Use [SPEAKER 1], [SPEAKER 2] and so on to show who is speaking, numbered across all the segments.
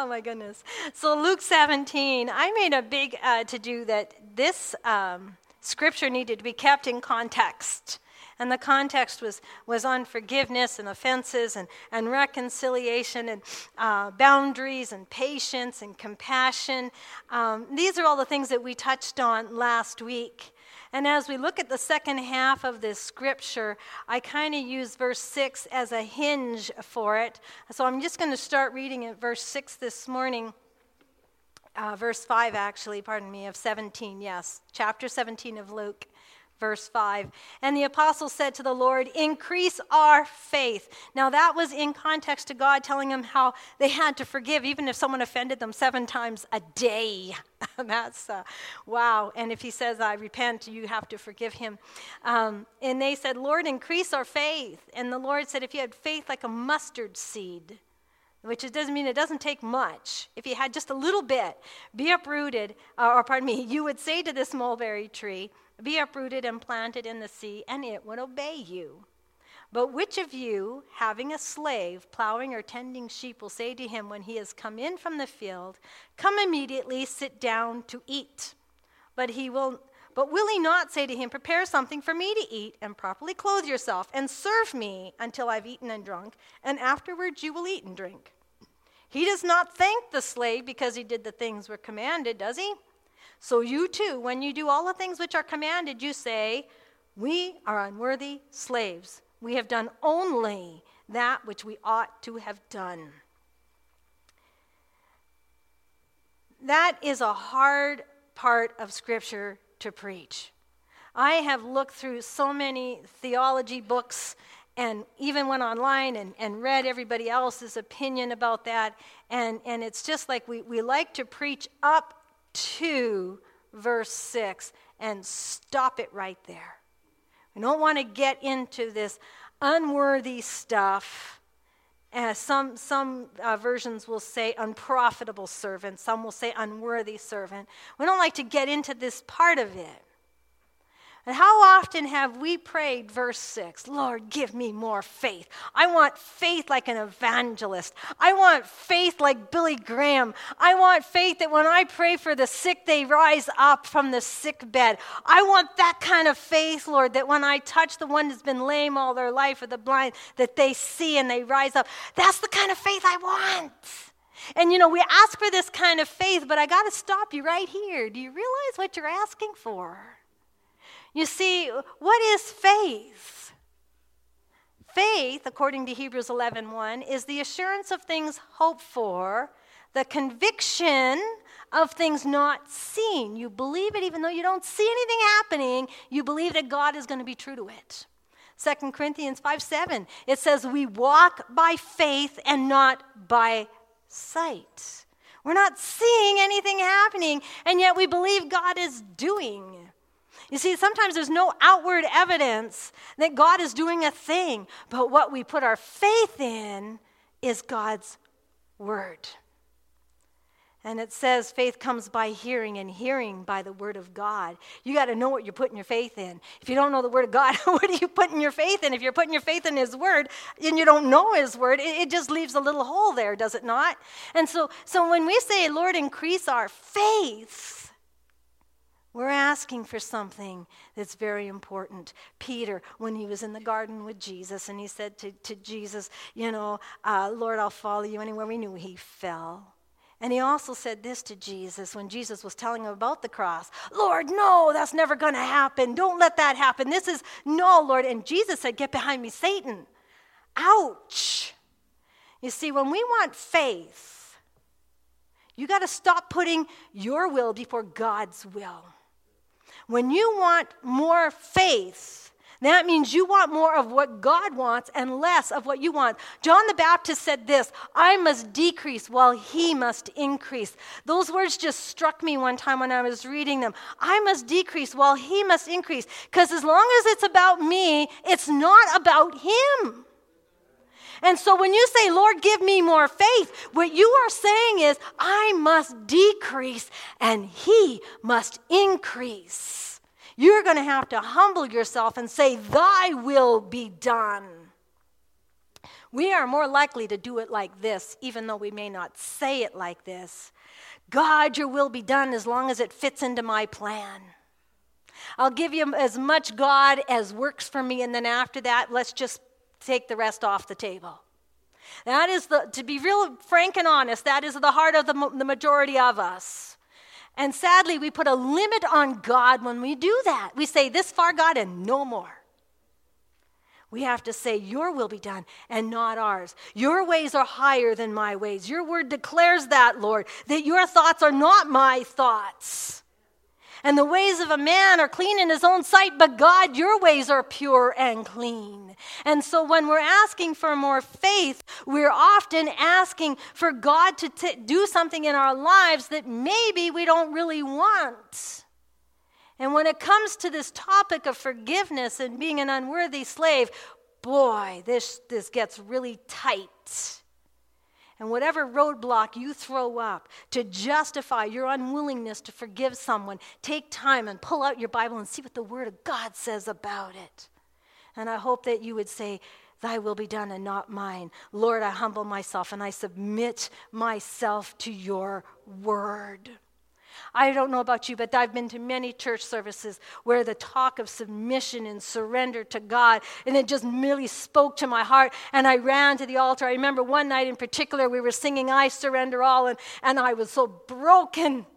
[SPEAKER 1] Oh, my goodness. So Luke 17, I made a big to-do that this scripture needed to be kept in context. And the context was on forgiveness and offenses and reconciliation and boundaries and patience and compassion. These are all the things that we touched on last week. And as we look at the second half of this scripture, I kind of use verse 6 as a hinge for it. So I'm just going to start reading at verse 6 this morning. Verse 5, actually, of 17, yes. Chapter 17 of Luke, verse 5. And the apostle said to the Lord, increase our faith. Now that was in context to God telling them how they had to forgive, even if someone offended them 7 times a day. That's, wow. And if he says, I repent, you have to forgive him. And they said, Lord, increase our faith. And the Lord said, if you had faith like a mustard seed, which it doesn't mean it doesn't take much. If you had just a little bit, be uprooted, you would say to this mulberry tree, be uprooted and planted in the sea, and it would obey you. But which of you, having a slave, plowing or tending sheep, will say to him when he has come in from the field, come immediately, sit down to eat? But will he not say to him, prepare something for me to eat, and properly clothe yourself, and serve me until I've eaten and drunk, and afterwards you will eat and drink? He does not thank the slave because he did the things were commanded, does he? So you too, when you do all the things which are commanded, you say, we are unworthy slaves. We have done only that which we ought to have done. That is a hard part of Scripture to preach. I have looked through so many theology books and even went online and read everybody else's opinion about that. And it's just like we like to preach up to verse 6 and stop it right there. We don't want to get into this unworthy stuff. Some versions will say unprofitable servant. Some will say unworthy servant. We don't like to get into this part of it. And how often have we prayed verse 6, Lord, give me more faith. I want faith like an evangelist. I want faith like Billy Graham. I want faith that when I pray for the sick, they rise up from the sick bed. I want that kind of faith, Lord, that when I touch the one that's been lame all their life or the blind, that they see and they rise up. That's the kind of faith I want. And we ask for this kind of faith, but I got to stop you right here. Do you realize what you're asking for? You see, what is faith? Faith, according to Hebrews 11:1, is the assurance of things hoped for, the conviction of things not seen. You believe it even though you don't see anything happening. You believe that God is going to be true to it. 2 Corinthians 5:7, it says, we walk by faith and not by sight. We're not seeing anything happening, and yet we believe God is doing. You see, sometimes there's no outward evidence that God is doing a thing, but what we put our faith in is God's word. And it says faith comes by hearing, and hearing by the word of God. You got to know what you're putting your faith in. If you don't know the word of God, what are you putting your faith in? If you're putting your faith in his word and you don't know his word, it just leaves a little hole there, does it not? And so when we say, Lord, increase our faith, we're asking for something that's very important. Peter, when he was in the garden with Jesus, and he said to Jesus, Lord, I'll follow you anywhere. We knew he fell. And he also said this to Jesus when Jesus was telling him about the cross. Lord, no, that's never going to happen. Don't let that happen. No, Lord. And Jesus said, get behind me, Satan. Ouch. You see, when we want faith, you got to stop putting your will before God's will. When you want more faith, that means you want more of what God wants and less of what you want. John the Baptist said this, I must decrease while he must increase. Those words just struck me one time when I was reading them. I must decrease while he must increase. Because as long as it's about me, it's not about him. And so when you say, Lord, give me more faith, what you are saying is, I must decrease and he must increase. You're going to have to humble yourself and say, thy will be done. we are more likely to do it like this, even though we may not say it like this. God, your will be done as long as it fits into my plan. I'll give you as much God as works for me, and then after that, let's just take the rest off the table. That is, to be real frank and honest, that is the heart of the majority of us. And sadly, we put a limit on God when we do that. We say, this far, God, and no more. We have to say, your will be done and not ours. Your ways are higher than my ways. Your word declares that, Lord, that your thoughts are not my thoughts. And the ways of a man are clean in his own sight, but God, your ways are pure and clean. And so when we're asking for more faith, we're often asking for God to do something in our lives that maybe we don't really want. And when it comes to this topic of forgiveness and being an unworthy slave, boy, this gets really tight. And whatever roadblock you throw up to justify your unwillingness to forgive someone, take time and pull out your Bible and see what the Word of God says about it. And I hope that you would say, thy will be done and not mine. Lord, I humble myself and I submit myself to your word. I don't know about you, but I've been to many church services where the talk of submission and surrender to God, and it just really spoke to my heart, and I ran to the altar. I remember one night in particular, we were singing, I Surrender All, and I was so broken.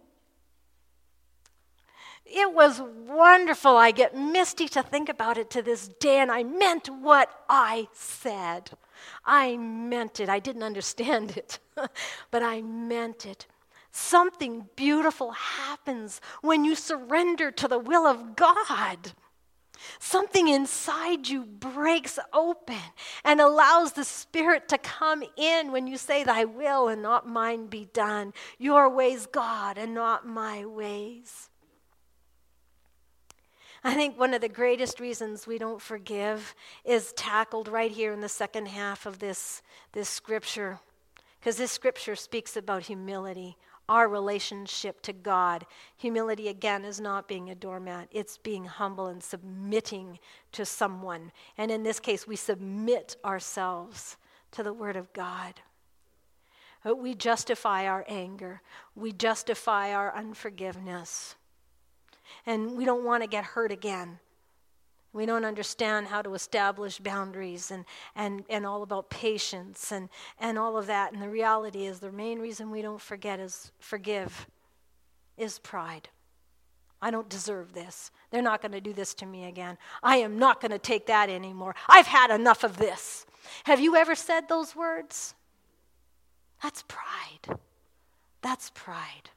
[SPEAKER 1] It was wonderful. I get misty to think about it to this day, and I meant what I said. I meant it. I didn't understand it, but I meant it. Something beautiful happens when you surrender to the will of God. Something inside you breaks open and allows the Spirit to come in when you say, thy will and not mine be done. Your ways, God, and not my ways. I think one of the greatest reasons we don't forgive is tackled right here in the second half of this scripture. Because this scripture speaks about humility. Our relationship to God. Humility, again, is not being a doormat. It's being humble and submitting to someone. And in this case, we submit ourselves to the Word of God. We justify our anger. We justify our unforgiveness. And we don't want to get hurt again. We don't understand how to establish boundaries and all about patience and all of that. And the reality is the main reason we don't forgive is pride. I don't deserve this. They're not going to do this to me again. I am not going to take that anymore. I've had enough of this. Have you ever said those words? That's pride. That's pride.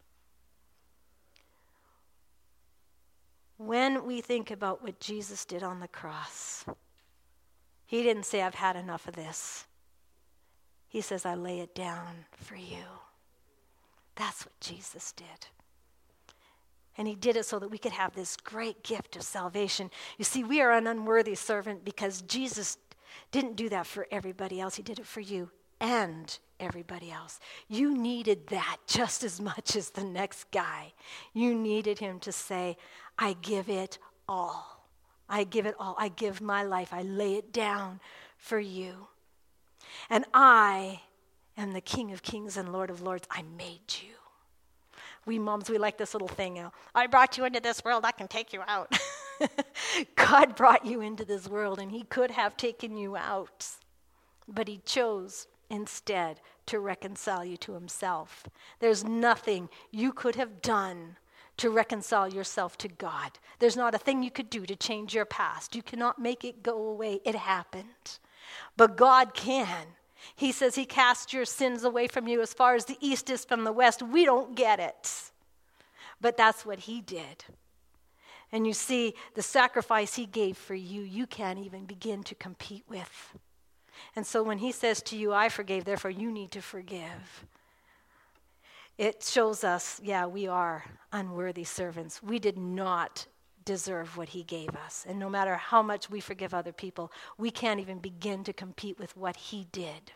[SPEAKER 1] When we think about what Jesus did on the cross, he didn't say, I've had enough of this. He says, I lay it down for you. That's what Jesus did. And he did it so that we could have this great gift of salvation. You see, we are an unworthy servant because Jesus didn't do that for everybody else. He did it for you and everybody else. You needed that just as much as the next guy. You needed him to say, I give it all. I give it all. I give my life. I lay it down for you. And I am the King of Kings and Lord of Lords. I made you. We moms, we like this little thing. I brought you into this world. I can take you out. God brought you into this world, and he could have taken you out. But he chose instead to reconcile you to himself. There's nothing you could have done to reconcile yourself to God. There's not a thing you could do to change your past. You cannot make it go away. It happened. But God can. He says he cast your sins away from you as far as the east is from the west. We don't get it. But that's what he did. And you see, the sacrifice he gave for you, you can't even begin to compete with. And so when he says to you, I forgave, therefore you need to forgive, it shows us, we are unworthy servants. We did not deserve what he gave us. And no matter how much we forgive other people, we can't even begin to compete with what he did.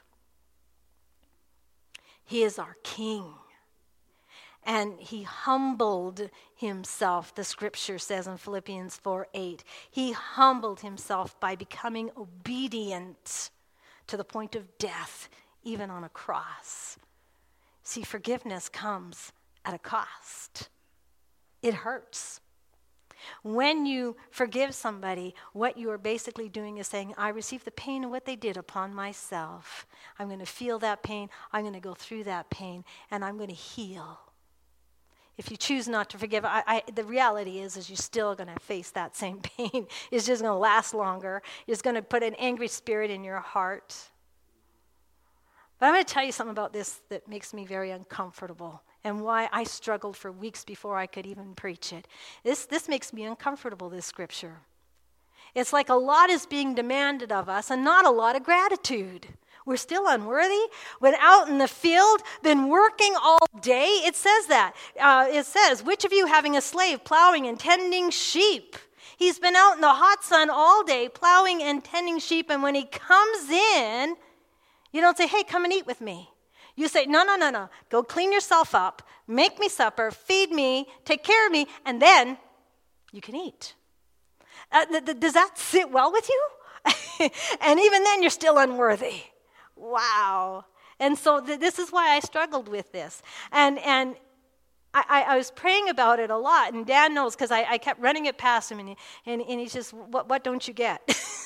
[SPEAKER 1] He is our King. And he humbled himself, the scripture says in Philippians 4:8. He humbled himself by becoming obedient to the point of death, even on a cross. See, forgiveness comes at a cost. It hurts. When you forgive somebody, what you are basically doing is saying, I receive the pain of what they did upon myself. I'm going to feel that pain. I'm going to go through that pain, and I'm going to heal. If you choose not to forgive, the reality is you're still going to face that same pain. It's just going to last longer. It's going to put an angry spirit in your heart. But I'm going to tell you something about this that makes me very uncomfortable and why I struggled for weeks before I could even preach it. This makes me uncomfortable, this scripture. It's like a lot is being demanded of us and not a lot of gratitude. We're still unworthy. When out in the field, been working all day, it says that. It says, which of you having a slave plowing and tending sheep? He's been out in the hot sun all day plowing and tending sheep, and when he comes in, you don't say, hey, come and eat with me. You say, no. Go clean yourself up, make me supper, feed me, take care of me, and then you can eat. Does that sit well with you? And even then, you're still unworthy. Wow. And so this is why I struggled with this. And I was praying about it a lot, and Dan knows because I kept running it past him, and he's just, what don't you get?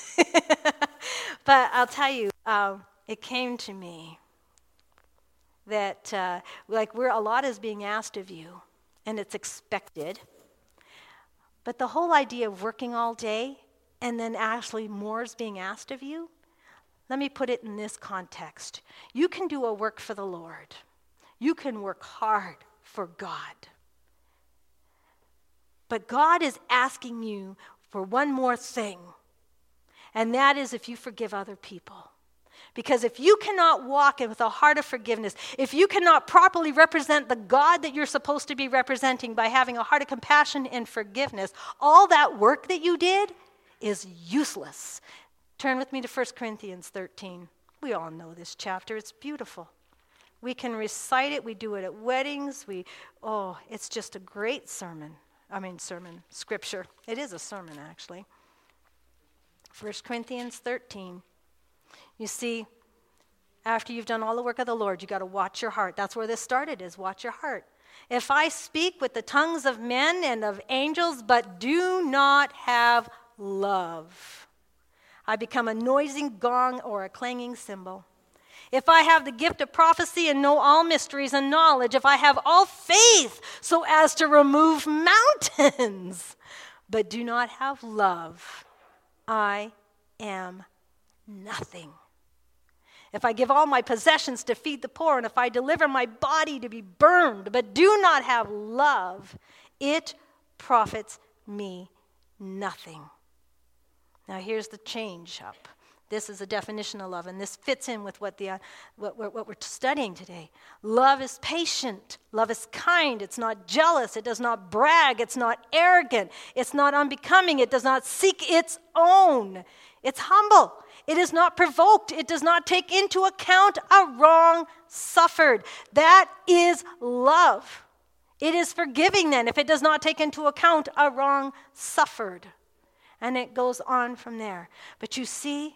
[SPEAKER 1] But I'll tell you, it came to me that a lot is being asked of you, and it's expected. But the whole idea of working all day and then actually more is being asked of you, let me put it in this context. You can do a work for the Lord. You can work hard for God. But God is asking you for one more thing, and that is if you forgive other people. Because if you cannot walk with a heart of forgiveness, if you cannot properly represent the God that you're supposed to be representing by having a heart of compassion and forgiveness, all that work that you did is useless. Turn with me to 1 Corinthians 13. We all know this chapter. It's beautiful. We can recite it. We do it at weddings. It's just a great scripture. It is a sermon, actually. 1 Corinthians 13. You see, after you've done all the work of the Lord, you got to watch your heart. That's where this started, is watch your heart. If I speak with the tongues of men and of angels, but do not have love, I become a noisy gong or a clanging cymbal. If I have the gift of prophecy and know all mysteries and knowledge, if I have all faith so as to remove mountains, but do not have love, I am nothing. If I give all my possessions to feed the poor, and if I deliver my body to be burned, but do not have love, it profits me nothing. Now here's the change up. This is a definition of love, and this fits in with what we're studying today. Love is patient. Love is kind. It's not jealous. It does not brag. It's not arrogant. It's not unbecoming. It does not seek its own. It's humble. It is not provoked. It does not take into account a wrong suffered. That is love. It is forgiving then if it does not take into account a wrong suffered. And it goes on from there. But you see,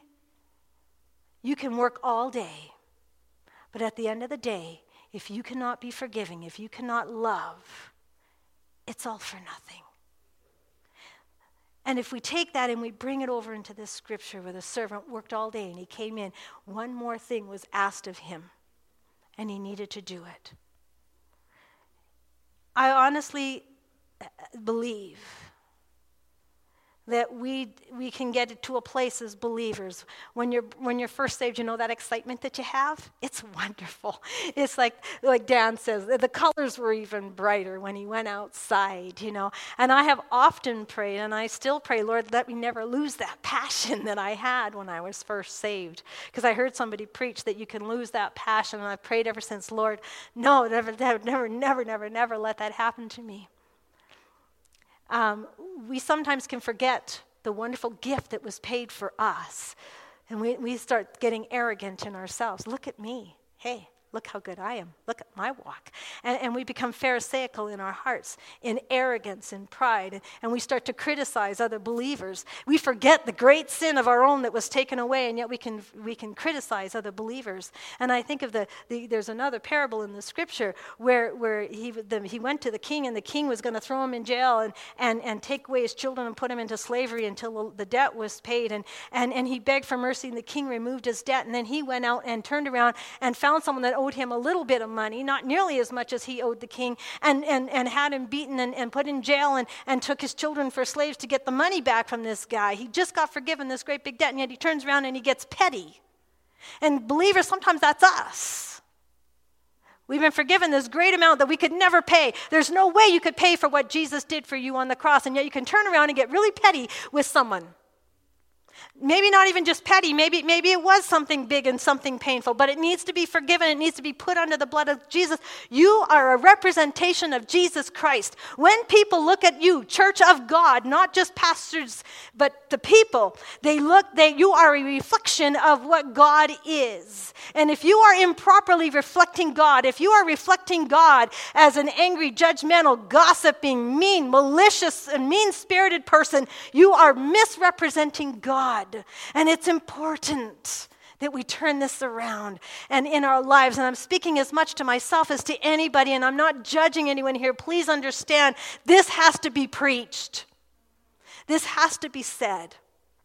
[SPEAKER 1] you can work all day. But at the end of the day, if you cannot be forgiving, if you cannot love, it's all for nothing. And if we take that and we bring it over into this scripture where the servant worked all day and he came in, one more thing was asked of him, and he needed to do it. I honestly believe that we can get to a place as believers. When you're first saved, you know that excitement that you have? It's wonderful. It's like Dan says, the colors were even brighter when he went outside, you know. And I have often prayed, and I still pray, Lord, let me never lose that passion that I had when I was first saved. Because I heard somebody preach that you can lose that passion, and I've prayed ever since, Lord, no, never let that happen to me. We sometimes can forget the wonderful gift that was paid for us. And we start getting arrogant in ourselves. Look at me. Hey, Look how good I am. Look at my walk. And we become pharisaical in our hearts, in arrogance, in pride, and we start to criticize other believers. We forget the great sin of our own that was taken away, and yet we can criticize other believers. And I think of there's another parable in the scripture where he went to the king, and the king was going to throw him in jail and take away his children and put him into slavery until the debt was paid. And he begged for mercy, and the king removed his debt. And then he went out and turned around and found someone that owed him a little bit of money, not nearly as much as he owed the king, and had him beaten and put in jail and took his children for slaves to get the money back from this guy. He just got forgiven this great big debt, and yet he turns around and he gets petty. And believers, sometimes that's us. We've been forgiven this great amount that we could never pay. There's no way you could pay for what Jesus did for you on the cross, and yet you can turn around and get really petty with someone. Maybe not even just petty. Maybe it was something big and something painful, but it needs to be forgiven. It needs to be put under the blood of Jesus. You are a representation of Jesus Christ. When people look at you, church of God, not just pastors, but the people, you are a reflection of what God is. And if you are improperly reflecting God, if you are reflecting God as an angry, judgmental, gossiping, mean, malicious, and mean-spirited person, you are misrepresenting God. And it's important that we turn this around and in our lives. And I'm speaking as much to myself as to anybody, and I'm not judging anyone here. Please understand, this has to be preached. This has to be said.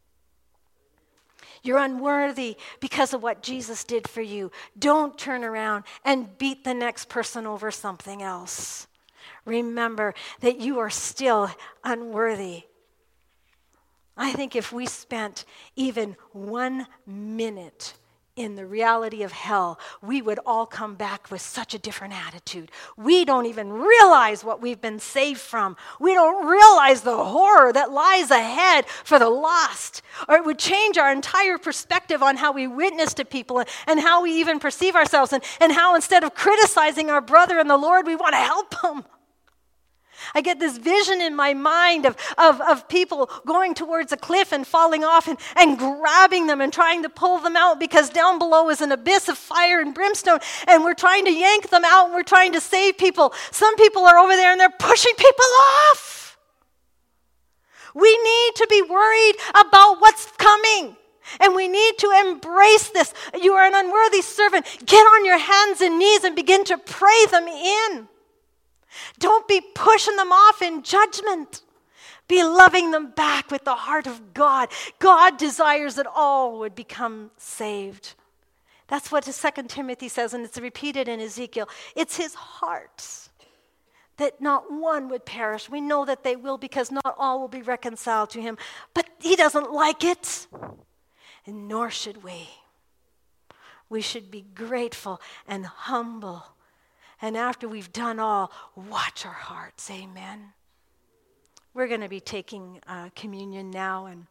[SPEAKER 1] You're unworthy because of what Jesus did for you. Don't turn around and beat the next person over something else. Remember that you are still unworthy. I think if we spent even 1 minute in the reality of hell, we would all come back with such a different attitude. We don't even realize what we've been saved from. We don't realize the horror that lies ahead for the lost. Or it would change our entire perspective on how we witness to people and how we even perceive ourselves, and how instead of criticizing our brother in the Lord, we want to help them. I get this vision in my mind of people going towards a cliff and falling off and grabbing them and trying to pull them out, because down below is an abyss of fire and brimstone, and we're trying to yank them out and we're trying to save people. Some people are over there and they're pushing people off. We need to be worried about what's coming. And we need to embrace this. You are an unworthy servant. Get on your hands and knees and begin to pray them in. Don't be pushing them off in judgment. Be loving them back with the heart of God. God desires that all would become saved. That's what 2 Timothy says, and it's repeated in Ezekiel. It's his heart that not one would perish. We know that they will, because not all will be reconciled to him. But he doesn't like it, and nor should we. We should be grateful and humble. And after we've done all, watch our hearts. Amen. We're going to be taking communion now, and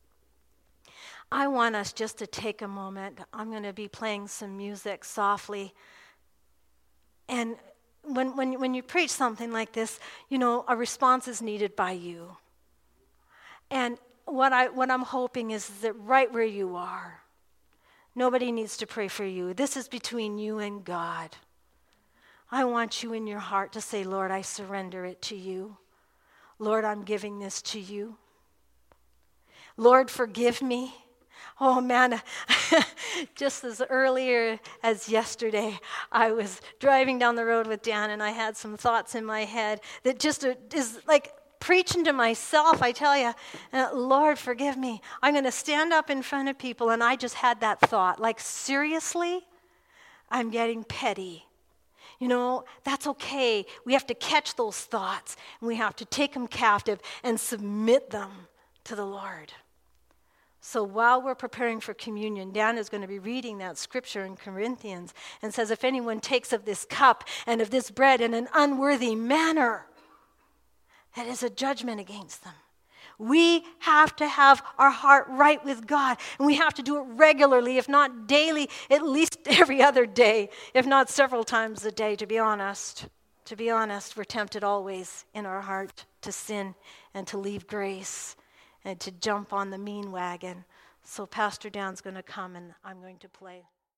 [SPEAKER 1] I want us just to take a moment. I'm going to be playing some music softly. And when you preach something like this, a response is needed by you. And what I'm hoping is that right where you are, nobody needs to pray for you. This is between you and God. I want you in your heart to say, Lord, I surrender it to you. Lord, I'm giving this to you. Lord, forgive me. Oh man, just as earlier as yesterday, I was driving down the road with Dan, and I had some thoughts in my head that just is like preaching to myself, I tell you. Lord, forgive me. I'm going to stand up in front of people, and I just had that thought, like, seriously? I'm getting petty. That's okay. We have to catch those thoughts, and we have to take them captive and submit them to the Lord. So while we're preparing for communion, Dan is going to be reading that scripture in Corinthians, and says, if anyone takes of this cup and of this bread in an unworthy manner, that is a judgment against them. We have to have our heart right with God, and we have to do it regularly, if not daily, at least every other day, if not several times a day, to be honest. To be honest, we're tempted always in our heart to sin and to leave grace and to jump on the mean wagon. So Pastor Dan's going to come, and I'm going to play.